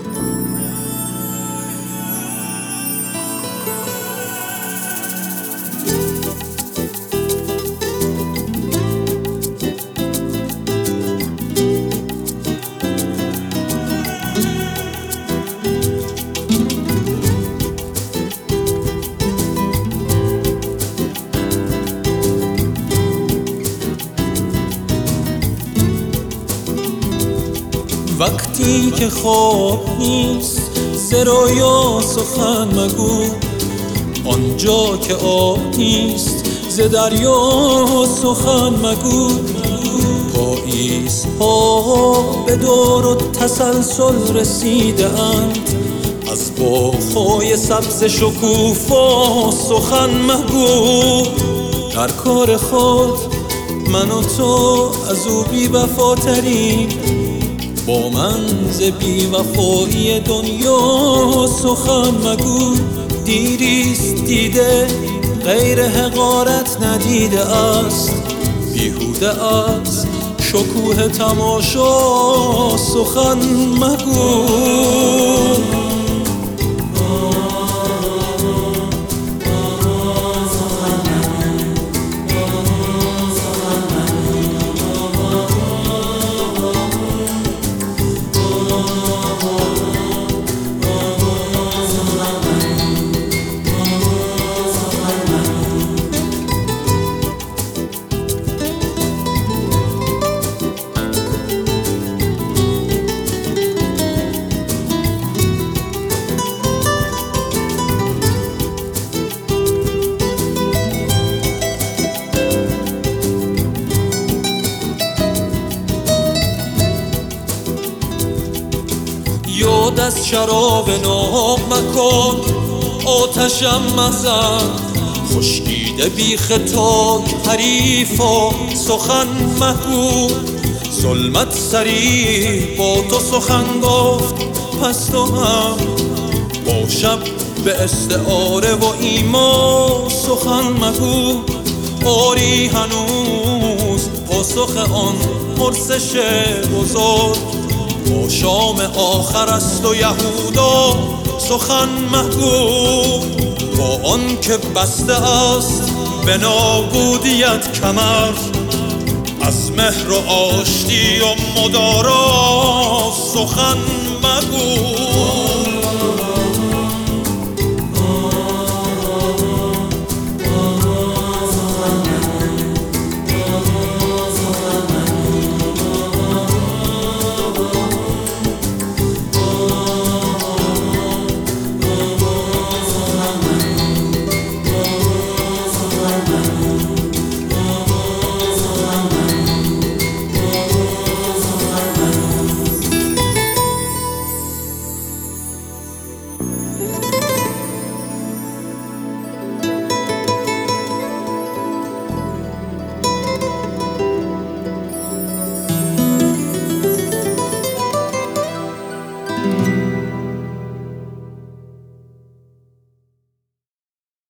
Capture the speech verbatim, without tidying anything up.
وقتی که خواب نیست ز رویا سخن مگو، آنجا که آب نیست ز دریا سخن مگو. پاییز ها به دور و تسلسل رسیده اند، از باغ‌های سبز شکوفا سخن مگو. در کار خود من و تو از او بی وفاتریم، با من ز بی وفایی دنیا سخن مگو. دیریست دیده غیر حقارت ندیده است، بیهوده است شکوه تماشا سخن مگو. یاد از شراب ناب مکن آتشم مزن، خشکیده بیخ تاک حریفا سخن مگو. ظلمت سری با تو سخن گفت پس تو هم با شب به استعاره و ایما سخن مگو. آری هنوز پاسخ آن پرسش بزرگ با شام آخر است و یهودا سخن مگو. با آن که بسته است به نابودیت کمر، از مهر و آشتی و مدارا سخن مگو.